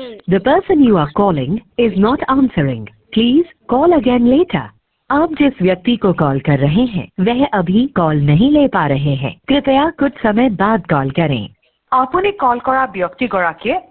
The person you are calling is not answering. Please call again later. आप जिस व्यक्ति को कॉल कर रहे हैं वह अभी कॉल नहीं ले पा रहे हैं। कृपया कुछ समय बाद कॉल करें। আপুনি কল কৰা ব্যক্তিগৰাকীয়ে